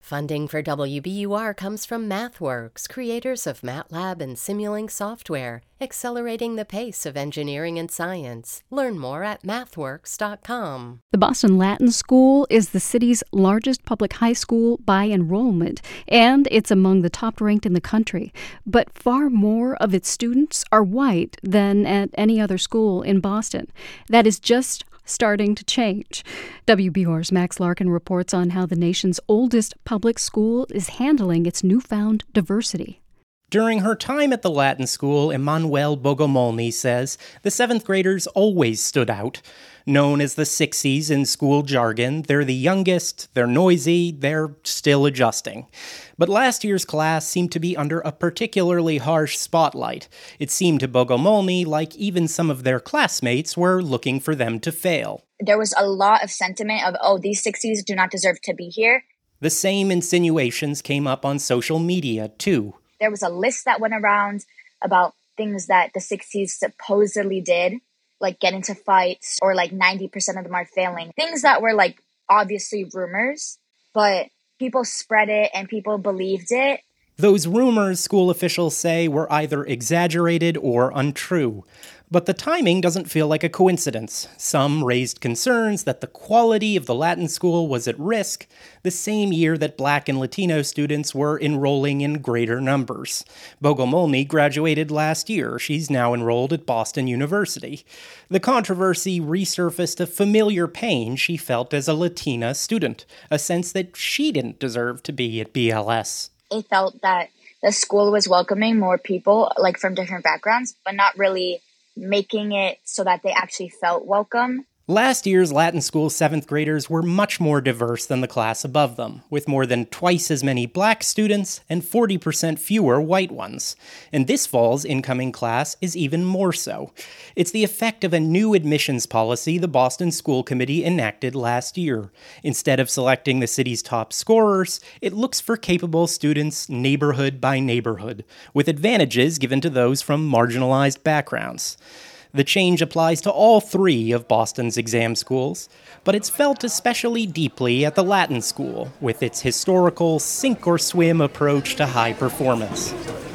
Funding for WBUR comes from MathWorks, creators of MATLAB and Simulink software, accelerating the pace of engineering and science. Learn more at mathworks.com. The Boston Latin School is the city's largest public high school by enrollment, and it's among the top ranked in the country. But far more of its students are white than at any other school in Boston. That is just starting to change. WBUR's Max Larkin reports on how the nation's oldest public school is handling its newfound diversity. During her time at the Latin school, Emanuelle Bogomolny says the seventh graders always stood out. Known as the Sixies in school jargon, they're the youngest, they're noisy, they're still adjusting. But last year's class seemed to be under a particularly harsh spotlight. It seemed to Bogomolny like even some of their classmates were looking for them to fail. There was a lot of sentiment of, these Sixies do not deserve to be here. The same insinuations came up on social media, too. There was a list that went around about things that the Sixies supposedly did, like get into fights, or like 90% of them are failing. Things that were like obviously rumors, but people spread it and people believed it. Those rumors, school officials say, were either exaggerated or untrue. But the timing doesn't feel like a coincidence. Some raised concerns that the quality of the Latin school was at risk the same year that Black and Latino students were enrolling in greater numbers. Bogomolny graduated last year. She's now enrolled at Boston University. The controversy resurfaced a familiar pain she felt as a Latina student, a sense that she didn't deserve to be at BLS. It felt that the school was welcoming more people, like from different backgrounds, but not really making it so that they actually felt welcome. Last year's Latin school seventh graders were much more diverse than the class above them, with more than twice as many black students and 40% fewer white ones. And this fall's incoming class is even more so. It's the effect of a new admissions policy the Boston School Committee enacted last year. Instead of selecting the city's top scorers, it looks for capable students neighborhood by neighborhood, with advantages given to those from marginalized backgrounds. The change applies to all three of Boston's exam schools, but it's felt especially deeply at the Latin School, with its historical sink-or-swim approach to high performance.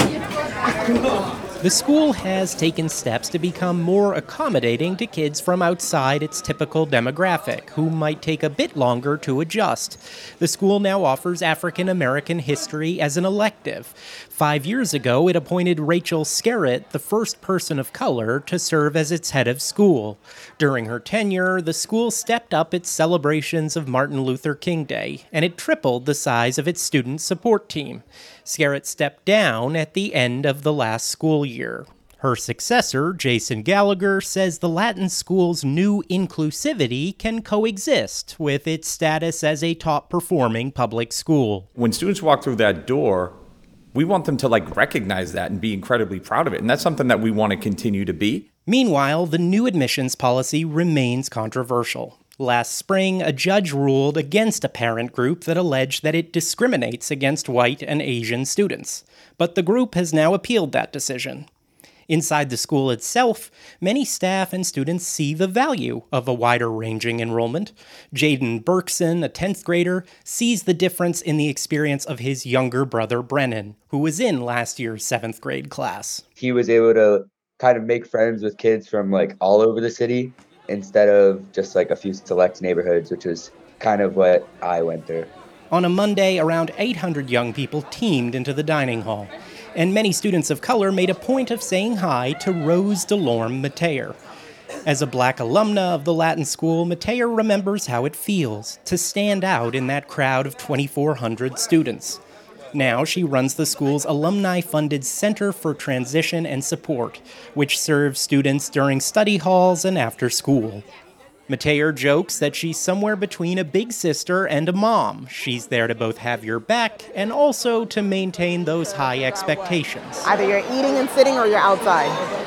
The school has taken steps to become more accommodating to kids from outside its typical demographic, who might take a bit longer to adjust. The school now offers African American history as an elective. 5 years ago, it appointed Rachel Skerritt, the first person of color, to serve as its head of school. During her tenure, the school stepped up its celebrations of Martin Luther King Day, and it tripled the size of its student support team. Skerritt stepped down at the end of the last school year. Her successor, Jason Gallagher, says the Latin school's new inclusivity can coexist with its status as a top-performing public school. When students walk through that door, we want them to recognize that and be incredibly proud of it, and that's something that we want to continue to be. Meanwhile, the new admissions policy remains controversial. Last spring, a judge ruled against a parent group that alleged that it discriminates against white and Asian students. But the group has now appealed that decision. Inside the school itself, many staff and students see the value of a wider-ranging enrollment. Jaden Berkson, a 10th grader, sees the difference in the experience of his younger brother Brennan, who was in last year's 7th grade class. He was able to kind of make friends with kids from all over the city, instead of just a few select neighborhoods, which was kind of what I went through. On a Monday, around 800 young people teamed into the dining hall, and many students of color made a point of saying hi to Rose Delorme Mateer. As a black alumna of the Latin school, Mateer remembers how it feels to stand out in that crowd of 2,400 students. Now she runs the school's alumni-funded Center for Transition and Support, which serves students during study halls and after school. Mateer jokes that she's somewhere between a big sister and a mom. She's there to both have your back and also to maintain those high expectations. Either you're eating and sitting or you're outside.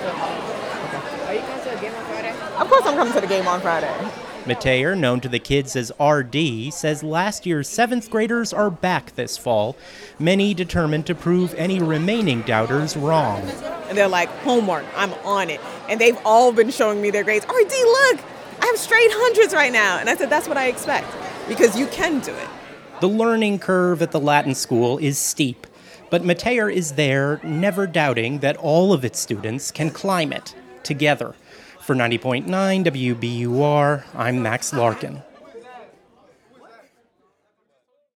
Are you coming to the game on Friday? Of course I'm coming to the game on Friday. Mateer, known to the kids as RD, says last year's 7th graders are back this fall, many determined to prove any remaining doubters wrong. And they're like, homework, I'm on it. And they've all been showing me their grades. RD, look, I have straight hundreds right now. And I said, that's what I expect, because you can do it. The learning curve at the Latin school is steep, but Meteor is there, never doubting that all of its students can climb it together. For 90.9 WBUR, I'm Max Larkin.